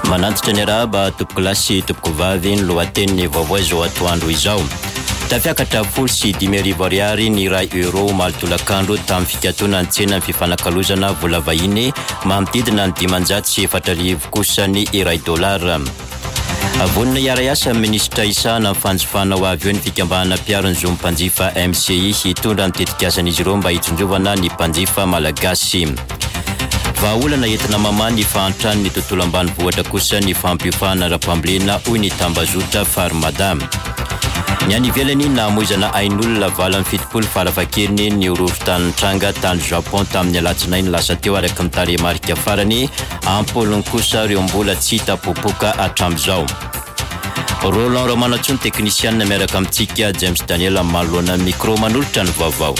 manantitra ny araba topoko lasy topoko vavy ny lohateny vaovao izao atoandro izao. Tafiakatra 15 ariary ny iray euro malotolakandro tamin'ny fikatoana ny tsena ny fifanakalozana vola vahiny manodidina ny 504,000 kosa ny iray dolara. Vonina iara-iasa ministra isana fanjifana ho avy eo ny fikambahana piarony zo mpanjifa MCI hitondra ny tetikasan'izy ireo mba hitsonjovana ny mpanjifa malagasy. Vahaolana entina mamany fahantrany ny tontolo ambanivohitra kosa ny fampiofana rapambolena hoy ny tambazotra Farmada. Ny any ivelany namoizana ain'olona vala amin'ny fitopolo farafakeliny ny horohorotan'ny tranga tany Japon tamin'ny alatsinainy lasa teo araka ny tarehimarika farany ampolony kosa ireo mbola tsy hita popoka hatramin'izao. Roland Romanatson teknisianina miaraka amintsika James Daniel manoloana micro manolotra ny vaovao.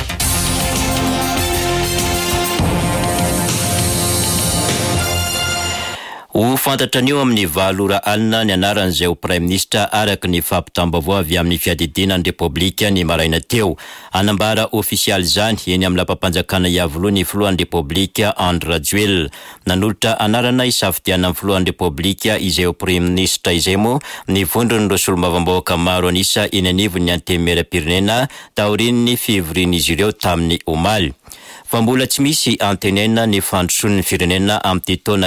Ho fantatra anio amin'ny 7 ora alina ny anaran'izay ho Prime Ministre araka ny fampitambavao avy amin'ny fiadidinan'ny Repoblika ny maraina teo. Anambara ofisialy izany eny amin'ny lapam-panjakana iavoloha ny filohan'ny Repoblika Andry Rajoelina. Nanolotra anarana isafidiana amin'ny filohan'ny Repoblika izay ho Prime Ministre izay moa ny vondron'ireo solombavambahoaka maro anisa eny anivon'ny antenimieram-pirenena taorian'ny fivorian'izy ireo tamin'ny omaly. Fa mbola tsy misy antenena ny fandrosoan'ny firenena amin'ny taona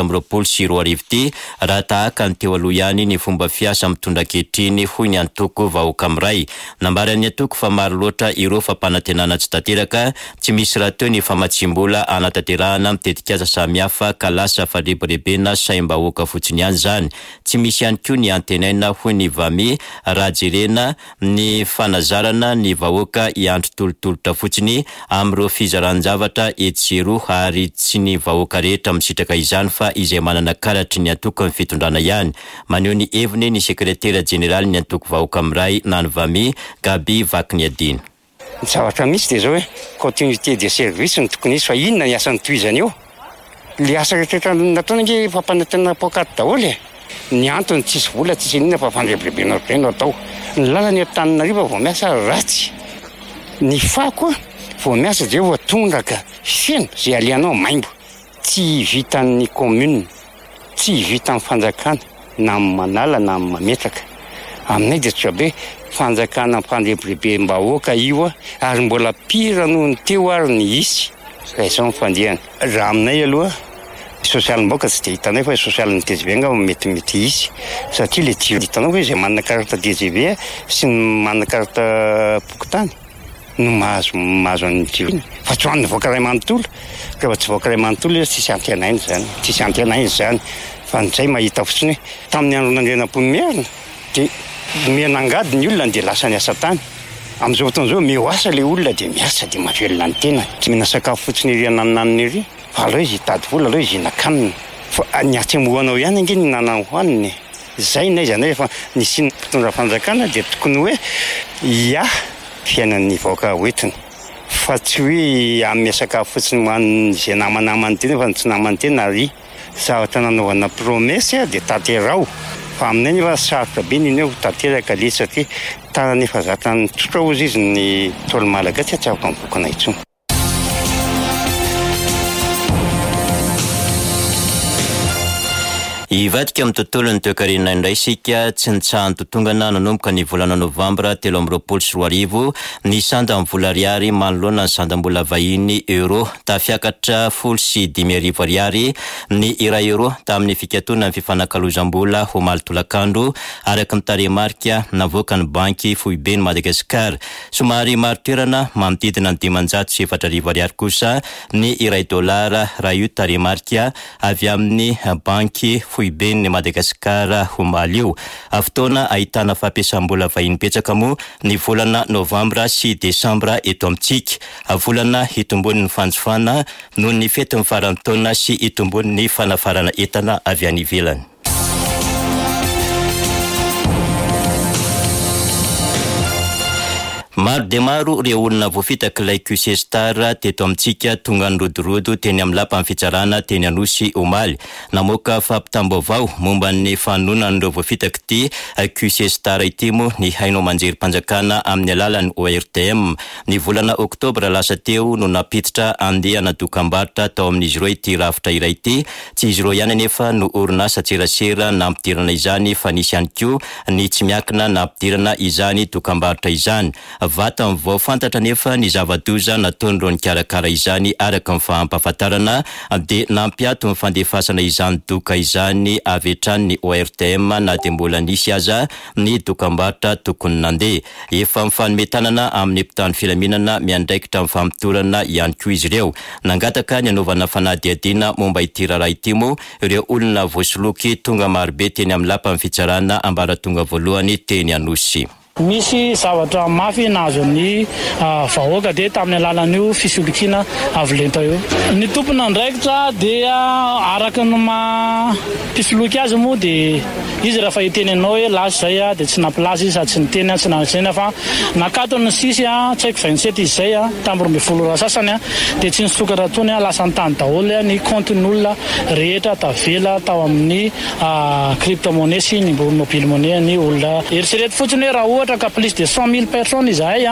2024 ty raha tahaka ny teo aloha ihany ny fomba fiasa mitondra ankehitriny hoy ny antoko vahoaka amiray. Nambara ny antoko fa maro loatra ireo fampanantenana tsy tanteraka, tsy misy raha teo ny famatsim-bola anatanterahana mitetika asa samihafa ka lasa farebirebena saim-bahoaka fotsiny ihany zany. Tsy misy ihany koa ny antenena hoy ny vami raha jerena ny fanazarana ny vahoaka iandro tolotolotra fotsiny amin'ireo fizaran-javatra etsero ary tsy ny vahoaka rehetra misitraka izany fa izay manana karatry ny antoko amin'ny fitondrana ihany. Maneho ny heviny ny sekretera jeneraly ny antoko vahoaka amiray na ny vami Gaby Vakiniadina. Ny zavatra misy dia zao hoe continuité de service ny tokony izy fa inona ny asan'ny tohizany eo? Le asa rehetra nataona nge fampanantena pôkaty daholo e. Ny antony tsisy vola tsisy inona fa fandrebirebena reny atao. Ny lalany Antananarivo vao miasa ratsy. Ny fako vao miasa dia vao tondraka feno zay alianao maimbo. Tsy vitan'ny commune, tsy vitan'ny fanjakana na amin'ny manala na amin'ny mametraka. Aminay dia tsy be fanjakana mpandebirebe mbahoaka io ary mbola pira noho ny teo ary ny isy. Izao ny fandehany. Raha aminay aloha sosialim-bahoaka tsy dia hitanay fa sosialin'ny DGB nga metimety izy satria le tsy hitanao hoe izay manana karata DGB sy ny manana karata pokotany no mahazo an'ny jirony. Fa tsy hoan'ny voaka ray manontolo. Ka tsy voaka ray manontolo tsisy antenainy zany. Tsisy antenainy zany. Fa nizay mahita fotsiny tamin'ny andro nandrenam-pomerina dia menangady ny olona dia lasa ny asa tany. Amin'izao fotoan'izao mihoasa le olona dia miasa dia mahavelona ny tena. Tsy mihina sakafo fotsiny ery anananiny ery. Fa aleo izy hitady vola, aleo izy hinakaniny. Fa ny atsembohanao ihany ange ny nanany hoaniny. Zay naiza anay fa ny siny mpitondra fanjakana dia tokony hoe fiainan'ny vahoaka hoentiny. Fa tsy hoe amin'ny sakafo fotsiny hoan'ny izay namanamany tena fa tsy namany tena ary zavatra nanaovana promesy dia tanterao. Fa aminay nefa sarotra be ny eo tanteraka le satria tanany efa zatany tsotra ozy izy ny tolo malagasy tsy afaka mivokana intsony. Ivadika amin'ny tontolon'ny toekarena indray isika tsy nitsahan'ny totongana nanomboka ny volana novambra 2024 ny sanda amin'ny vola ariary manoloana ny sandam-bola vahiny euro tafiakatra 15,000 ariary ny iray euro tamin'ny fikatoana ny fifanakalozam-bola ho malotolakandro araka ny tarehimarika navoaka ny banky foibe ny Madagasikara. Somary maro toerana manodidina ny 504 ariary kosa ny iray dolara raha io tarehimarika avy amin'ny banky foibe ny Madagasikara omaly io. Fotoana ahitana fampiasam-bola vahiny petsaka moa ny volana novambra sy desambra eto amintsika. Volana hitombon'ny fanjofana noho ny fetin'ny faran'ny taona sy hitombon'ny fanafarana entana avy any ivelany. Maro dia maro ireo olona voafitaka ilay QC Star teto amintsika tonga nirodorodo teny amin'ny lapan'ny fitsarana teny Anosy Omaly. Namoaka fampitam-baovao momba ny fanoana ireo voafitaka ity QC Star ity moa ny haino manjery mpanjakana amin'ny alalan'ny ORTM. Ny volana Oktobra lasa teo no napititra andehana dokam-barotra tao amin'izy ireo ity rafitra iray ity. Tsy izy ireo ihany anefa no orinasa tserasera nampidirana izany fa nisy ihany koa ny tsy miakina nampidirana izany dokam-barotra izany. Vata amin'ny vao fantatra nefa ny zava-doza nataon'ireo nikarakara izany araka ny fahampahafantarana dia nampiato ny fandefasana izany doka izany avy hatrany ny ORTM na dia mbola nisy aza ny dokam-barotra tokony nandeha. Efa mifanometanana amin'ny mpitandro filaminana miandraikitra amin'ny famotorana ihany koa izy ireo. Nangataka ny anaovana fanadihadiana momba ity raharaha ity moa ireo olona voasoloky tonga marobe teny amin'ny lapan'ny fitsarana ambaratonga voalohany teny Anosy. Misy zavatra mafy nazo ny vahoaka dia tamin'ny alalan'io fisolokiana avolenta io. Ny tompona andraikitra dia araka ny pisoloky azy moa dia izy raha fa itenenao hoe lasy zay dia tsy nampilasy izy sady tsy niteny tsy nantsena fa nakatony sisy tsy haiko 27 izy zay tamby 12 sasany dia tsy nisokatra tony lasa nytany daholo ny compten'olona rehetra tavela tao amin'ny crypto-monnaie sy ny mobile monnaie ny olona eritrereto fotsiny hoe raha ohatra ka plus de 100 000 personnes izahay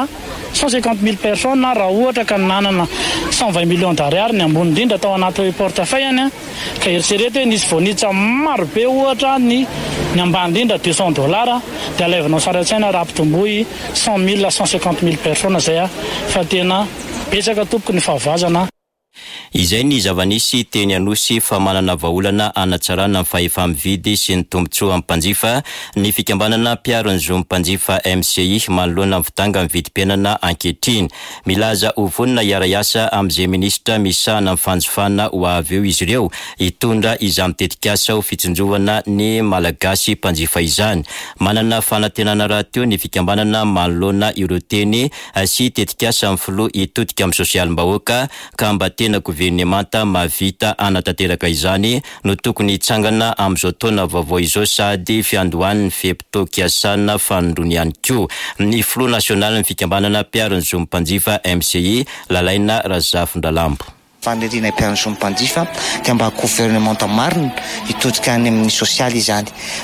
150 000 personnes raha ohatra ka nanana 120 millions d'ariary ny ambony indrindra tao anaty portefeuille ka eritrereto hoe nisy voanitsa marobe ohatra ny ambany indrindra $200 dia alaivanao sara-tsaina raha ampitomboy 100 000 à 150 000 personnes zay fa tena betsaka tompoko ny fahavazana. Izay ny zava-nisy teny Anosy fa manana vahaolana anatsarana ny fahefa-mividy sy ny tombotsoa amin'ny mpanjifa. Ny fikambanana mpiaro ny zo mpanjifa MCI manoloana vitanga ny vidim-piainana ankehitriny. Milaza ho vonina iara-iasa amin'izay minisitra misahana amin'ny fanjifana ho avy eo izy ireo hitondra izany tetikasa ho fitsinjovana ny malagasy mpanjifa izany. Manana fanantenana rahateo ny fikambanana manoloana ireo teny sy tetikasa amin'ny filoha hitodika amin'ny sosialim-bahoaka ka mba tena gouvernemanta mavita anatanteraka izany no tokony hitsangana amin'izao taona vaovao izao sady fiandohan'ny fiepitokiasana fanondrony ihany koa. Ny filoha nasionaly ny fikambanana mpiaro ny zo mpanjifa MCI Lalaina Razafindralambo. Fanirina mpiarano mpanjifa dia mba gouvernemanta marina hitodika any amin'ny sosialy izany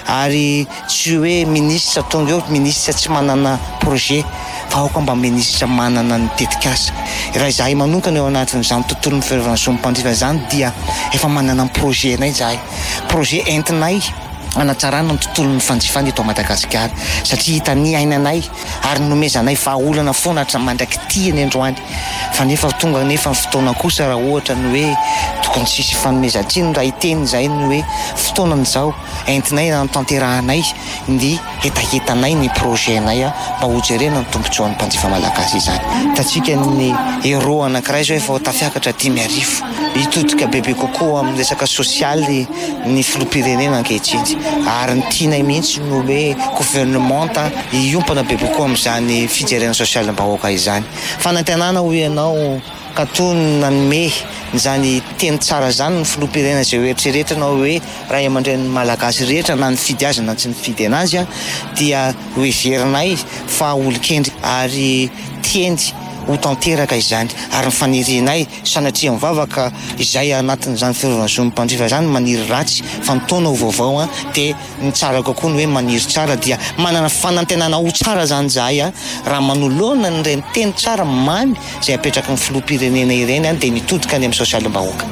ary tsy hoe minisitra tonga eo minisitra tsy manana projet fa aoka mba minisitra manana ny tetikasa. Raha izahay manokana eo anatin'izany tontolo ny fiarano mpanjifa izany dia efa manana ny projet nay izahay, projet entinay anatsarana ny tontolo ny fanjifana eto Madagasikara satria hitany ainanay ary nomezanay vahaolana foana mandraky tiany androany fa nefa tonga nefa fotoana kosa raha ohatra ny hoe tokony sisy fanomezan-tsiny raha hiteny zay ny hoe fotoanan'izao entinay na tanterahanay ny etahetanay ny projetnay mba hojerena ny tombotsoan'ny mpanjifa malagasy izany. Tatsika ny héros anankiray zao efa tafiakatra 10,000 hitodika bebe kokoa amin'ny resaka sosialy ny filoham-pirenena ankehitriny ary ny tianay mihitsy no hoe gouvernemanta hiompana bebe kokoa amin'izany fijerena sosialim-bahoaka izany. Fanantenana ho ianao ka tony nanome zany teny tsara zany ny filoham-pirenena izay eritreretanao hoe ray aman-dren'ny malagasy rehetra na nifidy azy na tsy nifidy anazy dia hoe verinay fa olo-kendry ary tiendy ho tanteraka izany ary ny fanirianay sanatria mivavaka izay anatin'izany fiarovana mpanjifa izany maniry ratsy fa nitaona ho vaovao dia ny tsara kokoa ny hoe maniry tsara dia manana fanantenana ho tsara zany zahay raha manoloana ny reny teny tsara mamy izay apetraka ny filoham-pirenena ireny dia mitodika any amin'ny sosialim-bahoaka.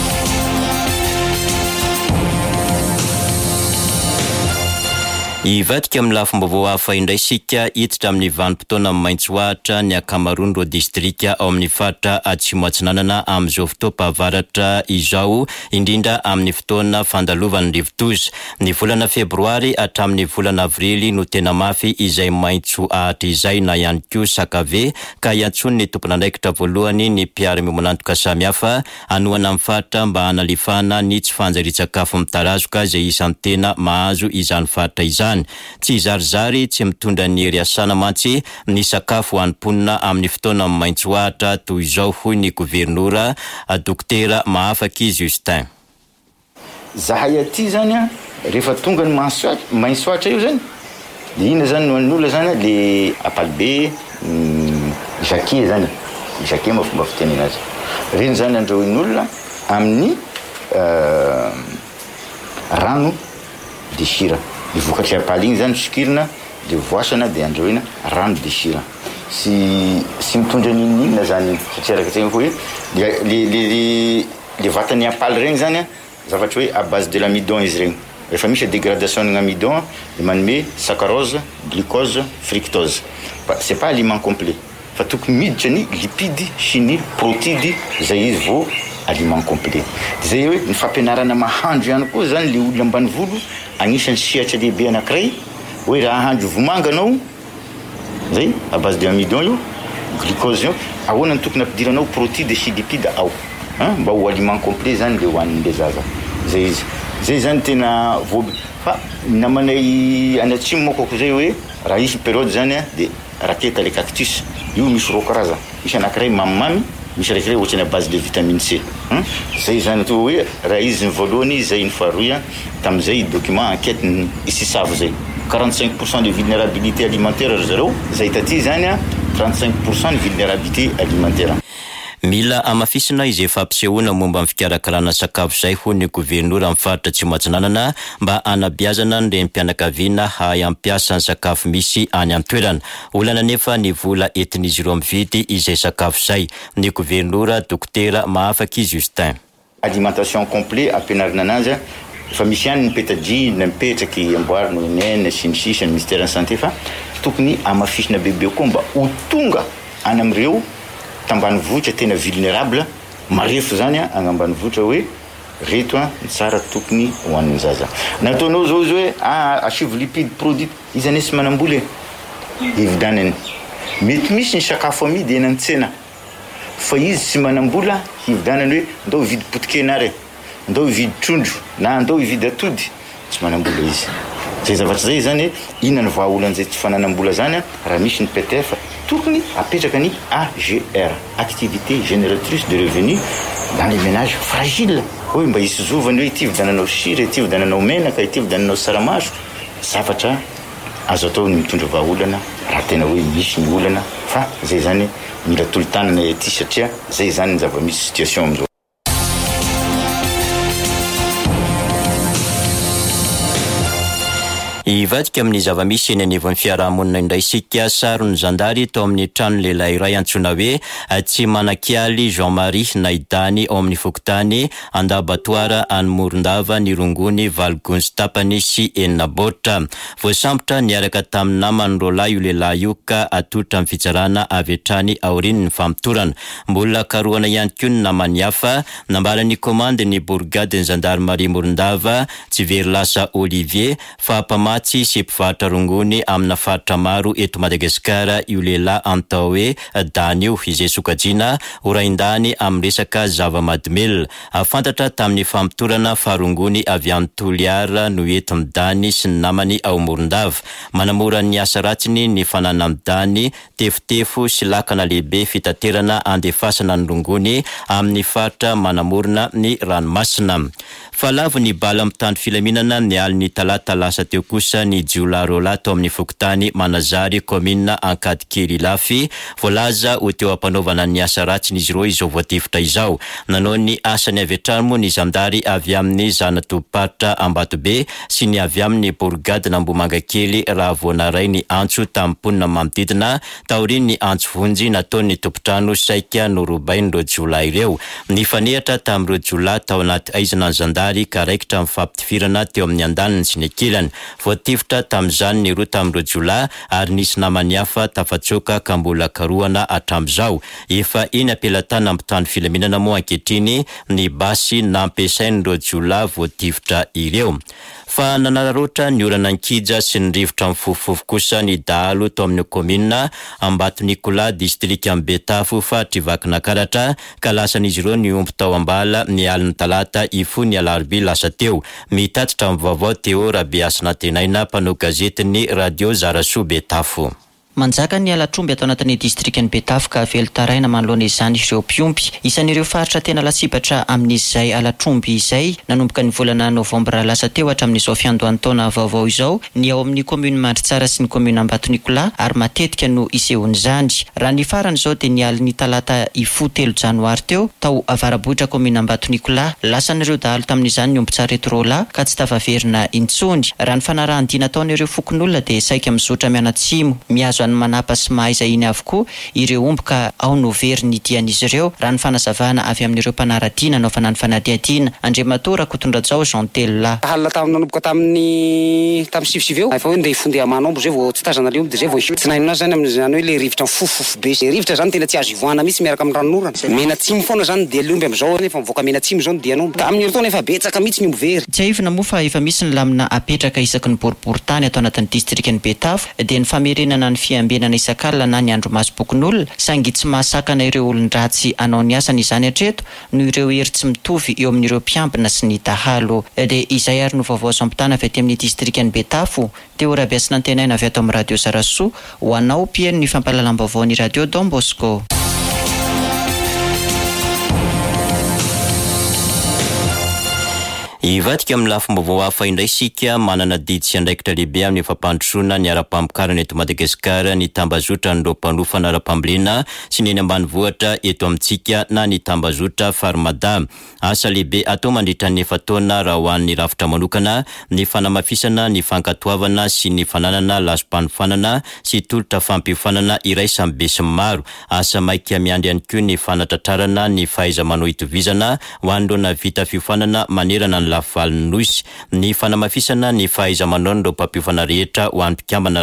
Ivadika amin'ny lafim-baovao hafa indray sika hiditra amin'ny vanim-potoana Maintsoahitra ny akamaroan'ireo distrika ao amin'ny faritra Atsimo Atsinanana amin'izao fotoam-pahavaratra izao indrindra amin'ny fotoana fandalovan'ny rivo-toza. Ny volana febroary hatramin'ny volana avrily no tena mafy izay Maintsoahitra izay na ihany koa sakave ka hiantsony ny tompon'andraikitra voalohany ny mpiara-miomanantoka samihafa anohana amin'ny faritra mba hanalefahana ny tsy fanjari-tsakafo mitarazoka izay isan'ny tena mahazo izany faritra izany. Tsy zarizary tsy mitondra ny hery asana mantsy ny sakafo hanimponina amin'ny fotoana Maintsoahitra toy izao hoy ny gouvernoura Dokotera Mahafaky Justin. Zahay aty zany rehefa tonga ny Maintsoahitra io zany dia ina zany ny olona zany le Ampalibe, jaquet zany jaquet mafomba fitenena azy reny zany andrahoin'olona amin'ny rano de sira ny vokatry apaly igny zany sokirina de voasana de andrahoina rano de sira sy mitondra ninina zany satria arakatsegny koa hoe le vatany apaly regny zany zavatra hoe à base de l'amidon izy regny rehefa misy dégradation ng amidon de manome saccharose glucose fructose c'est pas aliment complet fa tokony miditra ny lipide sy ny protides zay izy vo aliment complet zay hoe ny fampianarana mahandro ihany koa zany le olona ambany volo agnisan'ny siatra lehibe anankiray hoe raha ahandro vomanga anao zay à base de amidon io glucose io ahoana ny tokony ampidiranao protides sy lipide ao mba ho aliment complet zany le hoanin'le zaza zay izy zay zany tena voby fa namanay anatsimo moa koko zay hoe raha isy période zany de raketa le cactus io misy roa karaza misy anankiray mamimamy misy raikiray ohatrany à base de vitamine C zay zany to hoe raha izy ny voalohany zay ny faharoy tam'izay document enquête isisavo zay 45% de vulnérabilité alimentaire ry zareo zay taty zany 35% de vulnérabilité alimentaire. Mila amafisina izy efa ampisehoana momba amin'ny fikarakarana sakafo zay ho ny gouvernement amin'ny faritra Tsimotsinanana mba anabeazana ny renim-pianakaviana hay ampiasa ny sakafo misy any amin'ny toerana. Olana nefa ny vola entin'izy ireo mividy izay sakafo zay. Ny gouvernement dokotera Mahafaky Justin. Alimentation complet ampianarina anazy fa misy ihany ny pétadine mipetraky amboarina nene sy ny sisa ny ministère de santé fa tokony amafisina bebe koa mba ho tonga any amin'ireo tambanivohitra tena vulnérable marefo zany agnambanivohitra hoe reto ny tsara tokony hoan'ny zaza nataonao zao izy hoe asivo lipide produit izy anesy manambola hividanany mety misy ny sakafo amidy eny an-tsena fa izy sy manambola hividanany hoe ndao hividy potikenare ndao hividy trondro na ndao hividy atody tsy manambola izy zay zavatra zay zany inona ny vahaolan'izay tsy fananambola zany raha misy ny PTF tokony apetraka ny AGR activité génératrice de revenus dans les ménages fragiles hoe mba hisy zovany hoe ity vidananao sira ity vidananao menaka ity vidananao saramaso zavatra azo atao ny mitondra vahaolana raha tena hoe misy ny olana fa zay zany mila tolotanana ety satria zay zany ny zava-misy situation amizao. Ivadika amin'ny zava-misy eny anivon'ny fiarahamonina indray sika sarony zandary tao amin'ny trano lehilahy iray antsoina hoe tsy manakialy Jean-Marie Naidany ao amin'ny fokotany Andabatoara any Morondava ny rongony Valgonsy tapany sy Eninabôtra. Voasambotra niaraka tamin'ny namany roalahy io lehilahy io ka atolotra amin'ny fitsarana avy hatrany aoriny ny fampitorana. Mbola karohana ihany koa ny namany hafa nambara ny komande ny bourgade ny gendarmerie Morondava tsy very lasa Olivier fa pamaty sy mpivarotra rongony amina faritra maro eto Madagasikara io lehilahy antao hoe Dany io izay sokajiana horaindany amin'ny resaka zava-mahadomelina. Afantatra tamin'ny fampitorana fa rongony avy amin'ny Toliara no entiny Dany sy ny namany ao Morondava. Manamora ny asa ratsiny ny fanana amin'ny Dany tefotefo sy lakana lehibe fitaterana andefasana ny rongony amin'ny faritra manamorona ny ranomasina. Falavo ny bala amin'ny tany filaminana ny aliny talata lasa teo kosa ny jiolarola tao amin'ny fokotany Manazary komina Ankadikely Lafy voalaza ho teo ampanaovana ny asa ratsin'izy ireo izao voatifitra izao. Nanao ny asany avy hatrany moa ny zandary avy amin'ny zanatoparitra Ambatobe sy ny avy amin'ny bourgade n'Ambomanga kely raha voanaray ny antso tamin'ny ponina manodidina taoriny ny antso vonjy nataony tompotrano saika no robain'ireo jiolahy ireo. Ny fanehatra tamin'ireo jiolahy tao anaty aizana ny zandary ka raikitra mifampitifirana teo amin'ny andaniny sy ny ankilany. Voatifitra tamin'izany ny roa tamin'ireo jiolahy ary nisy namany hafa tafatsoka ka mbola karohana hatramin'izao. Efa eny ampelatana amin'ny tany filaminana moa ankehitriny ny basy nampiasain'ireo jiolahy voatifitra ireo. Fa nanararoatra ny orana ankija sy ny rivotra amin'ny fofofofo kosa ny dahalo tao amin'ny komina Ambato Nicolas district amin'ny Betafo fa trivakina karatra ka lasan'izy ireo ny omby tao ambala ny aliny talata ifony alarobia lasa teo. Mitatitra amin'ny vaovao teo Rabeasina Tenaina mpanao gazetiny Radio Zarasoa Betafo. Manjaka ny alatromby atao anatin'ny distrikany Betafy ka velotaraina manoloana izany ireo mpiompy. Isan'ireo faritra tena lasibatra amin'izay alatromby izay nanomboka ny volana novambra lasa teo hatramin'izao fiandohan'ny taona vaovao izao ny ao amin'ny komuna Mandritsara sy ny komuna Ambatonicola ary matetika no isehon'izany. Raha ny farany izao dia ny aliny talata 3 janoary teo tao avarabohitra komuna Ambatonicola lasan'ireo dahalo tamin'izany ny ombitsarety rola ka tsy tafaverina intsony. Raha ny fanarahan-dina ataon'ireo fokon'olona dia saika mizotra mianatsimo miazo any manapa sy mahaiza iny avokoa ireo omboka ao no very ny dian'izy ireo. Raha ny fanazavana avy amin'ireo mpanaradiana anaovana ny fanadihadiana Andriamatora Kotondrajao Jean Tella. Halina nanomboka tamin'ny sivy eo efa hoe ndeha ifondeha manombo zay vao tsy tazana le omby dia zay vao tsy nahinona zany amin'izany hoe le rivotra fofofo be. Le rivotra zany tena tsy azo ivoahana mihitsy miaraka amin'ny ranonorana. Menatsimo foana zany dia le omby amin'izao nefa mivoaka menatsimo zao ny dian'omby. Amin'ireo taona efa betsaka mihitsy ny omby very. Tsy aivina moa fa efa misy ny lamina apetraka isaky ny boriboritany atao anatin'ny distrikany Betafy dia ny famerenana ny fiambenana isan-kalina na ny andro masom-pokon'olona saingy tsy mahasakana ireo olon-dratsy anao ny asany izany hatreto no ireo hery tsy mitovy eo amin'ireo mpiambina sy ny dahalo. Dia izay ary no vaovao sampitana avy aty amin'ny distrikany Betafy teo rabiasina antenaina avy ato amin'ny radio Zarasoa ho anao pieno ny fampahalalam-baovao ny radio Don Bosco. Ivadika amin'ny lafim-baovao hafa indray isika manana didy sy andraikitra lehibe amin'ny fampandrosoana ny ara-pamokarana eto Madagasikara ny tambazotra ny mpanofa ara-pambolena sy ny eny ambanivohitra eto amintsika na ny tambazotra Farmada. Asa lehibe atao mandritra ny 4 taona raha ho an'ny rafitra manokana ny fanamafisana ny fankatoavana sy ny fananana lasom-panofanana sy tolotra fampiofanana iray samy be sy maro. Asa maika miandry ihany koa ny fanatratrarana ny fahaiza-manao itovizana ho an'ireo vita fiofanana manerana ny lafivaliny nosy. Ny fanamafisana ny fahaiza-manao ireo mpampiofana rehetra ho an'ny mpikambana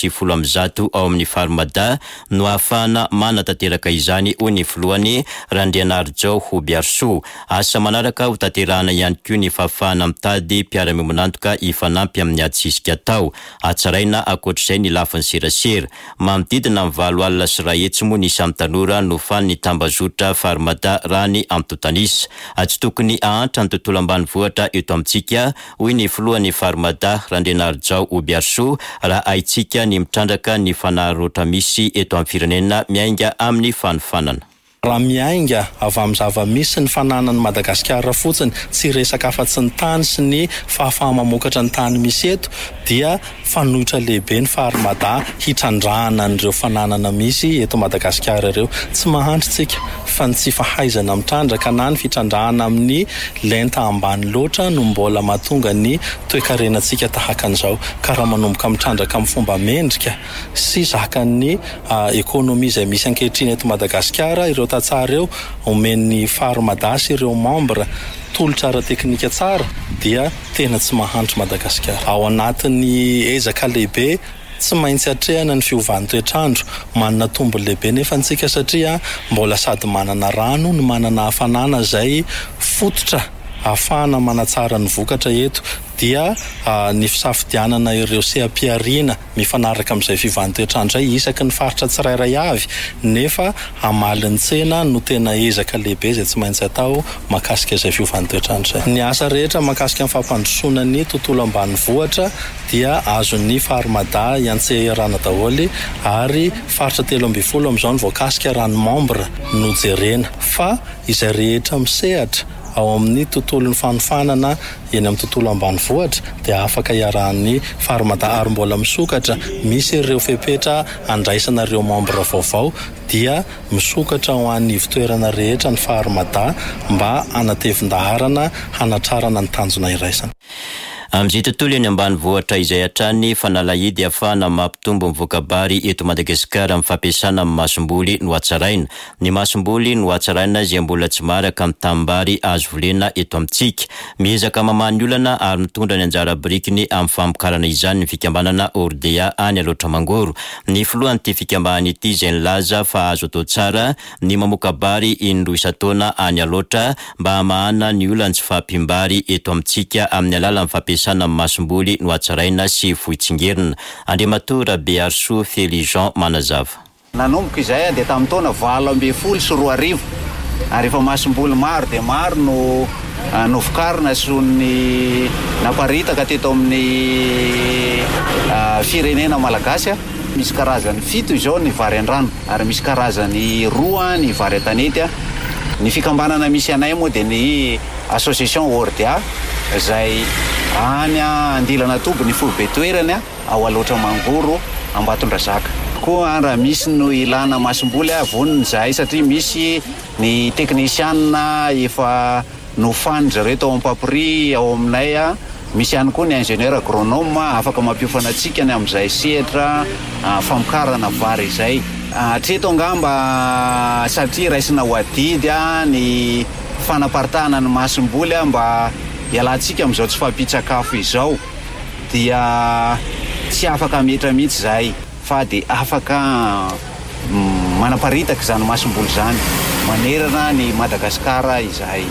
110 ao amin'ny Farmada no ahafahana manatanteraka izany ho ny filohany Randrianarjao Hobiarso. Asa manaraka ho tanterahana ihany koa ny fahafahana mitady mpiara-miomanantoka ifanampy amin'ny atsisika atao. Atsaraina akoatr'izay ny lafin'ny serasera. Manodidina amin'ny 7 alina sy 2 hetsy moa ny samy tanora no fany ny tambazotra Farmada raha ny amtotanisa. Tsy tokony ahantra ny tontolo ambanivohitra eto amintsika hoy ny filohan'ny Farmada Randrianarjao Hobiarso raha aitsika ny mitrandraka ny fanarotra misy eto amin'ny firenena miainga amin'ny fanofanana. Raha miainga avy amin'ny zava-misy ny fananan'ny Madagasikara fotsiny tsy resaka afa-tsy ny tany sy ny fahafahamamokatra ny tany misy eto dia fanohitra lehibe ny Farmada hitrandrahana an'ireo fananana misy eto Madagasikara ireo. Tsy mahantra tsika fa ny tsy fahaizana mitrandraka na ny fitrandrahana amin'ny lenta ambany loatra no mbola mahatonga ny toe-karenantsika tahaka an'izao. Ka raha manomboka mitrandraka amin'ny fomba mendrika sy zakan'ny ekonomia izay misy ankehitriny eto Madagasikara ireo tsara eo omen'ny Farmada sy ireo membre tolotra ara-teknika tsara dia tena tsy mahantra Madagasikara. Ao anatin'ny ezaka lehibe tsy maintsy hatrehana ny fiovan'ny toetrandro manana tombo lehibe nefa antsika satria mbola sady manana rano no manana hafanana izay fototra ahafahana manatsara ny vokatra eto dia ny fisafidianana ireo sehampiarina mifanaraka amin'izay fiovan'ny toetrandro izay isaky ny faritra tsirairay avy nefa hamaliny tsena no tena ezaka lehibe izay tsy maintsy atao mahakasika izay fiovan'ny toetrandro izay. Ny asa rehetra mahakasika ny fampandrosoana ny tontolo ambanivohitra dia azon'ny Farmada iantsehirana daholo ary faritra 13 amin'izao ny voakasika rano membre no jerena fa izay rehetra misehatra ao amin'ny tontolon'ny fanofanana eny amin'ny tontolo ambanivohitra dia afaka iarahan'ny Farmada ary mbola misokatra misy ireo fepetra andraisana ireo membre vaovao dia misokatra ho an'ny ivitoerana rehetra ny Farmada mba anatevin-daharana hanatrarana ny tanjona iraisana. Amin'izay tontolo eny ambanivohitra izay hatrany fanalahidy ahafahana mampitombo ny vokabary eto Madagasikara amin'ny fampiasana amin'ny masomboly no hatsaraina. Ny masomboly no hatsaraina izay mbola tsy maraka amin'ny tanimbary azo volena eto amintsika. Miezaka mamany olana ary mitondra ny anjara birikiny amin'ny famokarana izany ny fikambanana Ordea any aloatra mangoro. Ny filohan'ity fikambanana ity izay nilaza fa azo atao tsara ny mamokabary indroa isan-taona any aloatra mba hamahana ny olana tsy fahampiambary eto amintsika amin'ny alalan'ny fampiasana sana masomboly no hatsaraina sy fohitsingerina. Andriamatora Bearso Felijan manazava. Nanomboka izay dia tamin'ny taona 20 sy 20 ary efa masomboly maro dia maro no vokarina sy ny naparitaka teto amin'ny firenena malagasy Misy karazany 7 izao ny vary an-drano ary misy karazany 2 ny vary an-tanety. Ny fikambanana misy anay moa dia ny association Ordia izay any Andilana Tobo ny folobe toerany ao aloatra Mangoro Ambatondrazaka. Koa raha misy no ilana masom-boly voniny zahay satria misy ny teknisianina efa nofany zareo tao Ampapri ao aminay misy ihany koa ny ingénieur agronome afaka mampiofana antsika ny amin'izay sehatra famokarana vary izay. Hatreto angamba satria raisina ho adidy ny fanaparitahana ny masom-boly mba hialantsika amin'izao tsy fampitsakafo izao dia tsy afaka metra mihitsy zahay fa dia afaka manaparitaka izany masom-boly izany manerana ny Madagasikara izahay.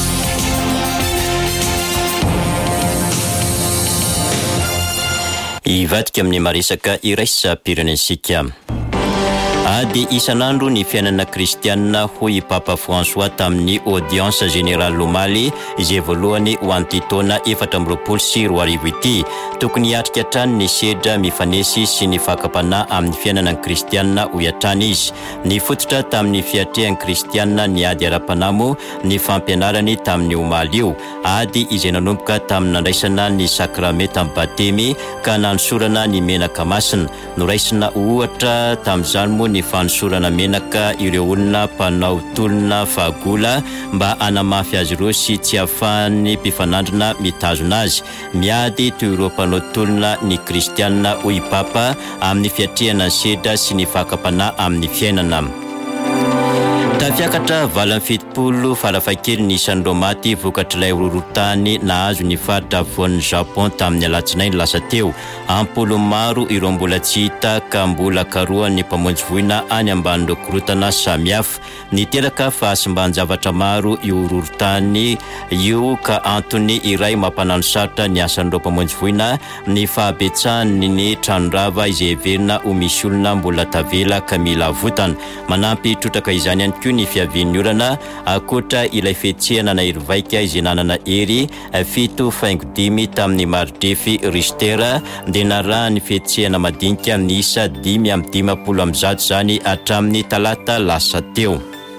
Ivadika amin'ny maresaka iraisam-pirenensika. Ady isan'andro ny fiainana kristianina hoy Papa François tamin'ny audience générale Lomaly izay voalohany ho an'ity taona 2024 ity. Tokony hiatrika hatrany ny sedra mifanesy sy ny fakapana amin'ny fiainana kristianina ho hatrany izy. Ny fototra tamin'ny fiatrehan'ny kristianina ny ady ara-panamo ny fampianarany tamin'ny omaly io. Ady izay nanomboka tamin'ny nandraisana ny sakramenta amin'ny batemy ka nanosorana ny menaka masina. Noraisina ohatra tamin'izany moa ny fanosorana menaka ireo olona mpanao tolona fahagola mba hanamafy azy ireo sy tsy ahafahan'ny mpifanandrina mitazona azy. Miady toy ireo mpanao tolona ny kristianina hoy Papa amin'ny fiatrehana ny sedra sy ny fakapana amin'ny fiainana. Tafiakatra vala fitopolo farafakely ny isan'ireo maty vokatr'ilay horohorontany nahazo ny faritra afovoan'ny Japon tamin'ny alatsinainy lasa teo. Ampolo maro ireo mbola tsy hita ka mbola karohan'ny mpamonjy voina any ambanin'ireo korotana samihafa. Niteraka fahasimban-javatra maro io horohorontany io ka antony iray mampanano sarotra ny asan'ireo mpamonjy voina ny fahabetsahany ny tranondrava izay heverina ho misy olona mbola tavela ka mila avotana. Manampy trotraka izany ihany koa ny fiavian'ny olana akoatra ilay fihetsehana na hery-vaika izay nanana hery 7.5 tamin'ny Mardefy Richter dia naraha ny fihetsehana madinika amin'ny isa 5.10 zany hatramin'ny talata lasa teo.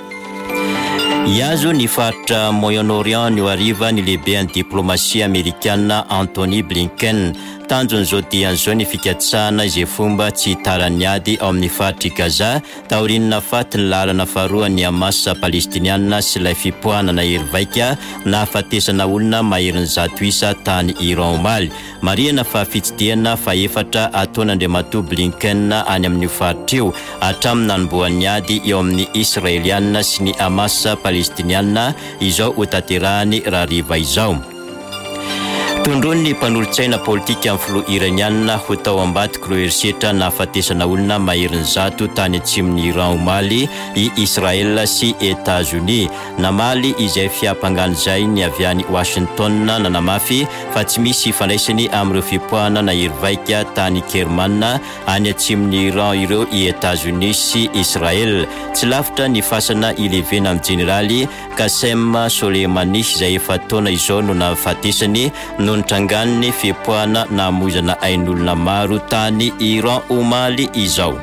Iazo ny faritra Moyen-Orient ny hariva ny lehibean'ny diplomasia amerikana Anthony Blinken. Tanjon'izao dian'izao ny fikatsahana izay fomba tsy tarany ady ao amin'ny faritra Gaza taorinina faty ny lalana faharoa ny Hamas palestiniana sy ilay fipohanana hery-vaika na hafatesana olona maherin'ny 100 isa tany Iran omaly. Marihana fa fitsidihana fa efatra ataon'Andriamatoa Blinken any amin'ny faritra io hatramin'ny nanombohan'ny ady eo amin'ny Israeliana sy ny Hamas palestiniana izao ho tanterahany raha riva izao. Tondrony ny mpanolontsaina politika amin'ny filoha iraniana ho tao ambadika ireo herisetra na hafatesana olona maherin'ny 100 tany atsimon'ny Iran omaly i Israel sy Etats-Unis. Namaly izay fiampangano izay ny avy any Washington nanamafy fa tsy misy fandraisany amin'ireo fipoahana na hery-vaika tany Kermanna any atsimon'ny Iran ireo i Etats-Unis sy Israel. Tsy lavitra ny fasana ilevena amin'ny jeneraly Qasem Soleimani izay efa taona izao no nafatesany no nitrangan'ny fipoahana na hamoizana ain'olona maro tany Iran omaly izao.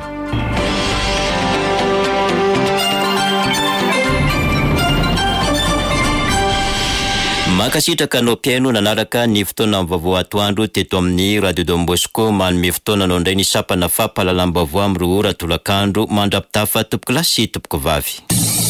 Makasitraka anao piaino nanaraka ny fotoana amin'ny vaovao atoandro teto amin'ny Radio Don Bosco manome fotoana anao indray ny sapana fampahalalam-baovao amin'ny 2 ora tolakandro mandrapitafa tompoko lahy sy tompoko vavy.